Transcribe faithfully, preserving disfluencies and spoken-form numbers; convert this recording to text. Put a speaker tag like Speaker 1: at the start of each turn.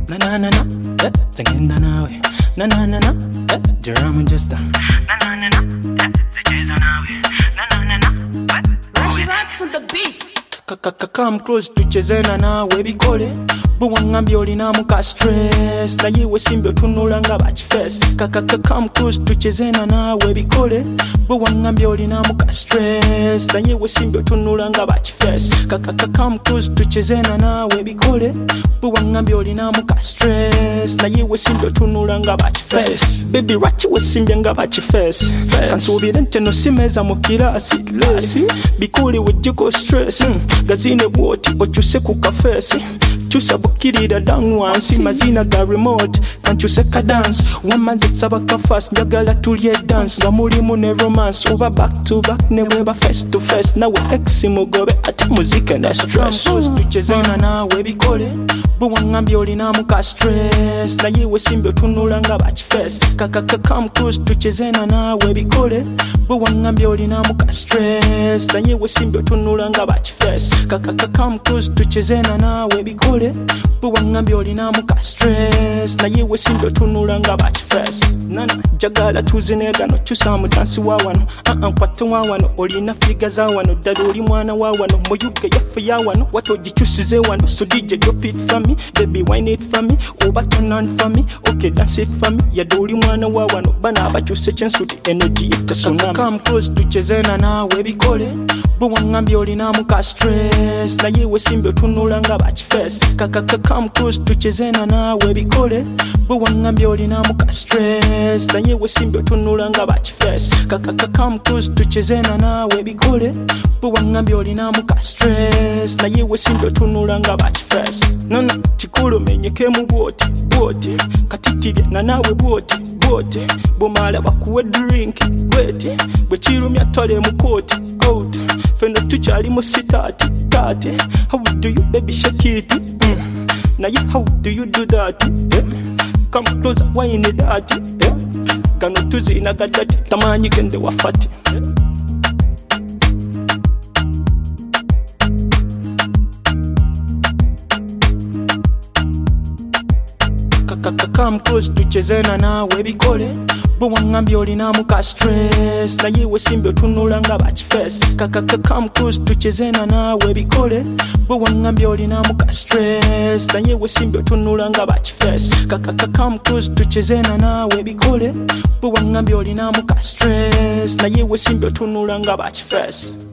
Speaker 1: na na na na, eh, tagenda nawe, na na na na, eh, Jerome Jester, na na na na, eh, tagenda nawe, na na na na,
Speaker 2: Rashi rocks on the beat.
Speaker 1: Come close tuchezena nawe bikole bwangambye olina muka stress na yiwe simbe tunula nga bachfest kakaka come close tuchezena nawe bikole bwangambye olina muka stress na yiwe simbe tunula nga bachfest kakaka come close tuchezena nawe bikole bwangambye olina muka stress na yiwe simbe tunula nga bachfest baby rachi we simbe nga bachfest kansubira nteno simeza mu kirasi lasi bikole wejiko stress mm. Gazine bwoti ochuse ku kafesi chusa bukirira down once mazina ga remote kanchuse ka dance wamanze sabaka fast njagala tulye dance nga mulimu ne romance over back to back ne weba face to face nawe ex mugobe ate muzika na stress tuchezena nawe bikole bwangambye olina muka stress na yiwe simbe tunula nga bachfest kakaka come close tuchezena nawe bikole bwangambye olina muka stress na yiwe simbe tunula nga bachfest kakaka come close tuchezena nawe bikole bwangambye olina muka stress na yiwe simbe tunula nga bachfest nana jagala tuzinega no chusa mu dance wa wano ah kwata wa wano olina figa za wano dali oli mwana wa wano muyuge yafu ya wano wato gichusize wano so D J drop it for me baby wine it for me oba turn on for me okay dance it for me ya doli mwana wa wano bana abachuse chensuti energy itasonama come close tuchezena nawe bikole bwangambye olina muka stress na yiwe simbe tunula nga bachfest kakaka come close tuchezena nawe bikole bwangambye olina muka stress na yiwe simbe tunula nga bachfest kakaka come close tuchezena nawe bikole bwangambye olina muka stress na yiwe simbe tunula nga bachfest nona chikulu menyeke mu bwoti bwoti katitibye na nawe bwoti bwoti bomala bakuwe drink bweti bwe kirumya tole mu koti out fendo tuchali mu sitati tati how do you baby shake it mm. Now you how do you do that eh? Come closer wine it that eh? Gano tuzi inagadati tamanyi gende wafati eh? Kakaka come close tuchezena nawe bikole bwangambye olina muka stress na yiwe simbe tunula nga bachfest kakaka come close tuchezena nawe bikole bwangambye olina muka stress na yiwe simbe tunula nga bachfest kakaka come close tuchezena nawe bikole bwangambye olina muka stress na yiwe simbe tunula nga bachfest